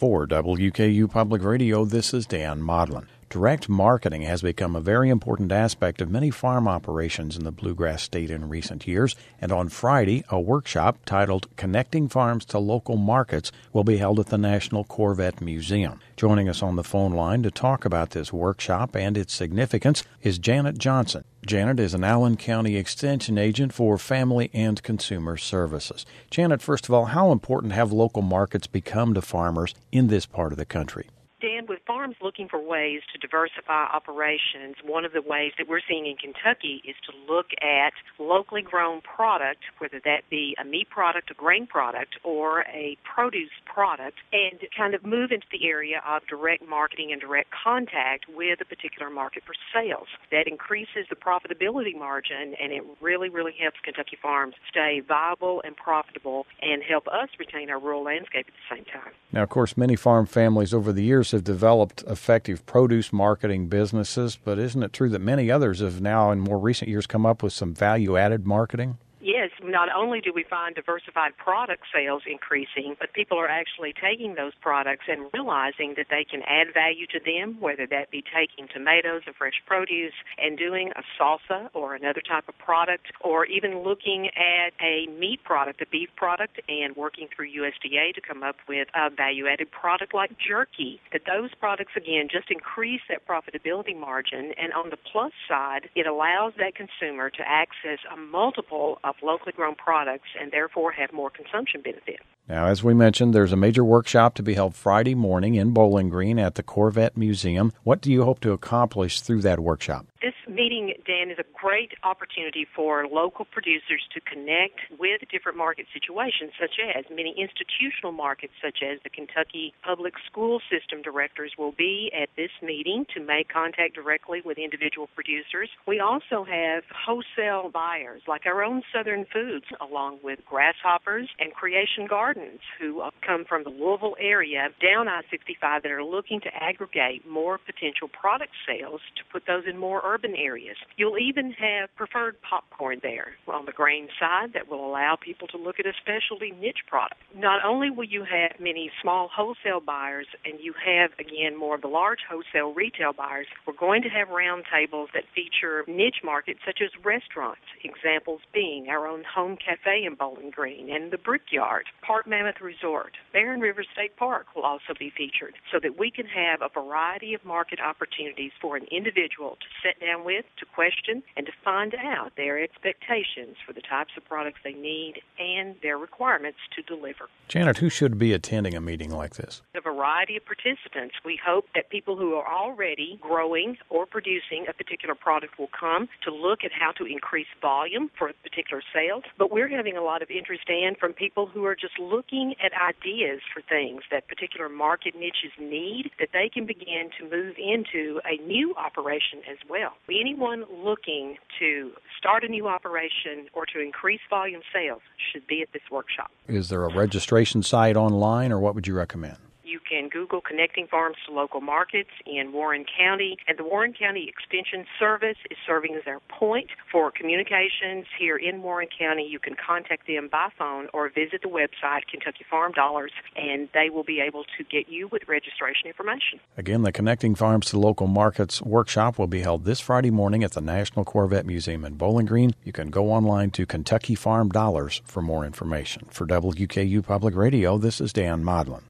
For WKU Public Radio, this is Dan Modlin. Direct marketing has become a very important aspect of many farm operations in the Bluegrass State in recent years, and on Friday, a workshop titled Connecting Farms to Local Markets will be held at the National Corvette Museum. Joining us on the phone line to talk about this workshop and its significance is Janet Johnson. Janet is an Allen County Extension Agent for Family and Consumer Services. Janet, first of all, how important have local markets become to farmers in this part of the country? Dan, with farms looking for ways to diversify operations, one of the ways that we're seeing in Kentucky is to look at locally grown product, whether that be a meat product, a grain product, or a produce product, and kind of move into the area of direct marketing and direct contact with a particular market for sales. That increases the profitability margin, and it really, really helps Kentucky farms stay viable and profitable and help us retain our rural landscape at the same time. Now, of course, many farm families over the years have developed effective produce marketing businesses, but isn't it true that many others have now in more recent years come up with some value-added marketing? Yes, not only do we find diversified product sales increasing, but people are actually taking those products and realizing that they can add value to them, whether that be taking tomatoes or fresh produce and doing a salsa or another type of product, or even looking at a meat product, a beef product, and working through USDA to come up with a value-added product like jerky. That those products, again, just increase that profitability margin, and on the plus side, it allows that consumer to access a multiple of locally grown products and therefore have more consumption benefit. Now, as we mentioned, there's a major workshop to be held Friday morning in Bowling Green at the Corvette Museum. What do you hope to accomplish through that workshop? This meeting, Dan, is a great opportunity for local producers to connect with different market situations, such as many institutional markets, such as the Kentucky Public School System directors will be at this meeting to make contact directly with individual producers. We also have wholesale buyers, like our own Southern Foods, along with Grasshoppers and Creation Gardens, who come from the Louisville area down I-65 that are looking to aggregate more potential product sales to put those in more urban areas. You'll even have preferred popcorn there on the grain side that will allow people to look at a specialty niche product. Not only will you have many small wholesale buyers and you have, again, more of the large wholesale retail buyers, we're going to have round tables that feature niche markets such as restaurants, examples being our own Home Cafe in Bowling Green and the Brickyard. Park Mammoth Resort, Barren River State Park will also be featured so that we can have a variety of market opportunities for an individual to sit down with, to question, and to find out their expectations for the types of products they need and their requirements to deliver. Janet, who should be attending a meeting like this? A variety of participants. We hope that people who are already growing or producing a particular product will come to look at how to increase volume for a particular sales. But we're having a lot of interest, Dan, from people who are just looking at ideas for things that particular market niches need, that they can begin to move into a new operation as well. Anyone looking to start a new operation or to increase volume sales should be at this workshop. Is there a registration site online, or what would you recommend? You can Google Connecting Farms to Local Markets in Warren County, and the Warren County Extension Service is serving as our point for communications here in Warren County. You can contact them by phone or visit the website, Kentucky Farm Dollars, and they will be able to get you with registration information. Again, the Connecting Farms to Local Markets workshop will be held this Friday morning at the National Corvette Museum in Bowling Green. You can go online to Kentucky Farm Dollars for more information. For WKU Public Radio, this is Dan Modlin.